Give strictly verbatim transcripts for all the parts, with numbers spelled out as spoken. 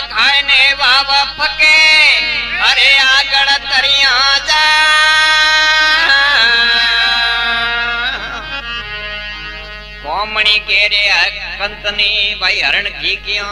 खाए ने वाव फके अरे आगड़ तरिया जा कोमणी के रे कंतनी भाई हरण की क्यों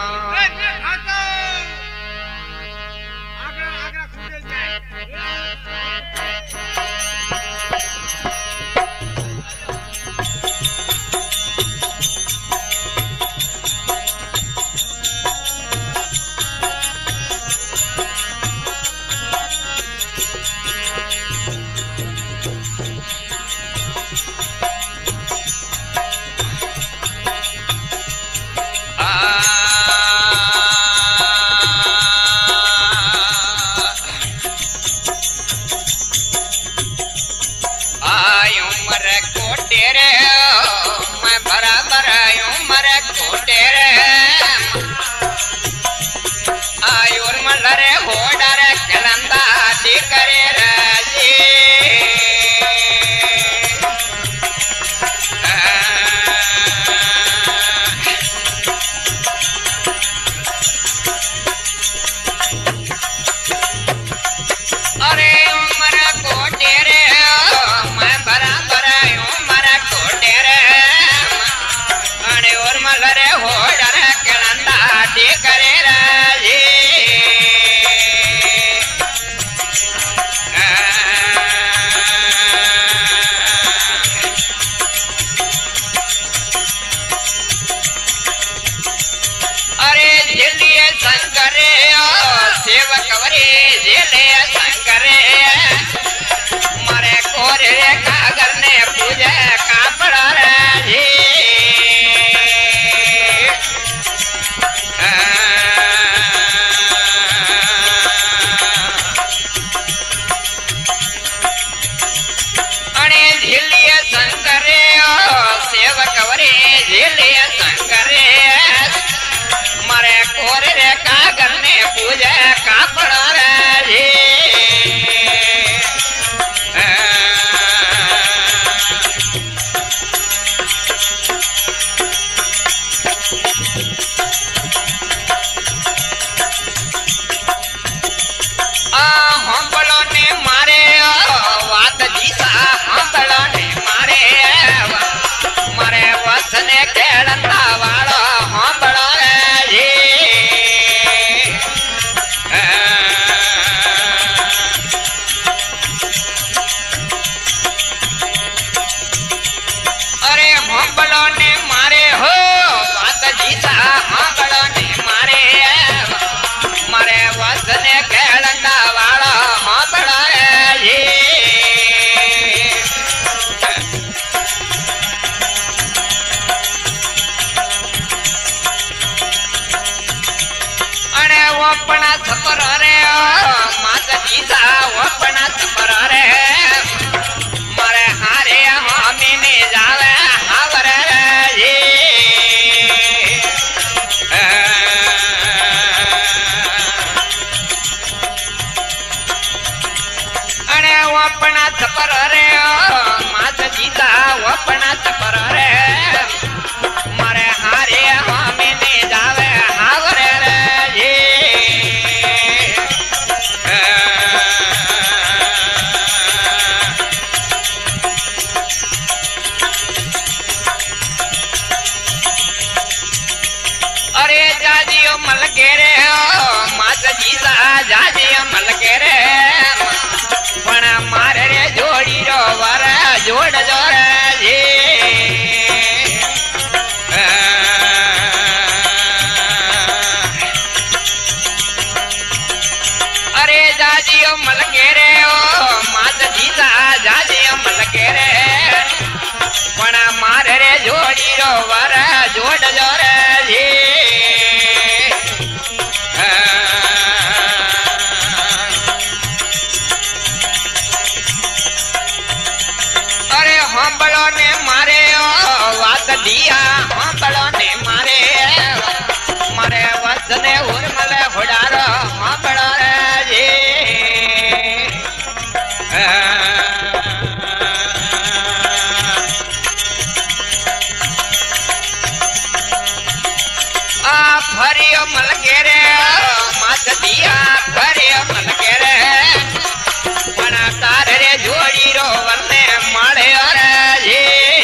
हाथ दिया भरे मन के रे मना तार रे जोड़ी रो वने माळे रे जी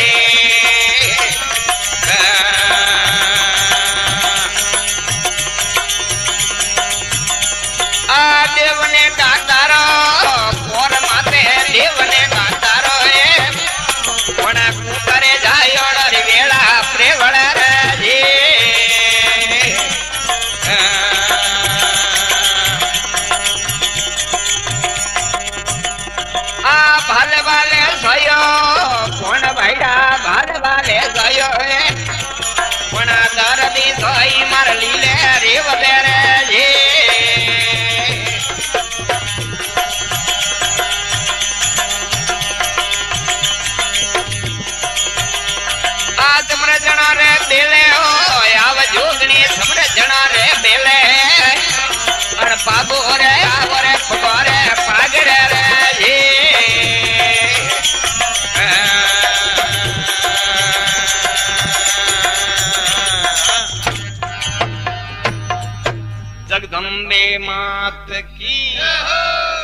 आ देवने गातारो कोर माते देवने गातारो ए मना कुतरे जायो रे वेला प्रेवळ रे जी आ भाले वाले सयो कोण भाईडा भाले वाले सयो ए कोणा दरदी सई मार लीले रेव बेरे जी आज मरे जना रे बेले हो आव जोगनी समरे जना रे बेले अन बाबू रे आवरे फगोरे पागड़े रे जी जगदम्बे मात की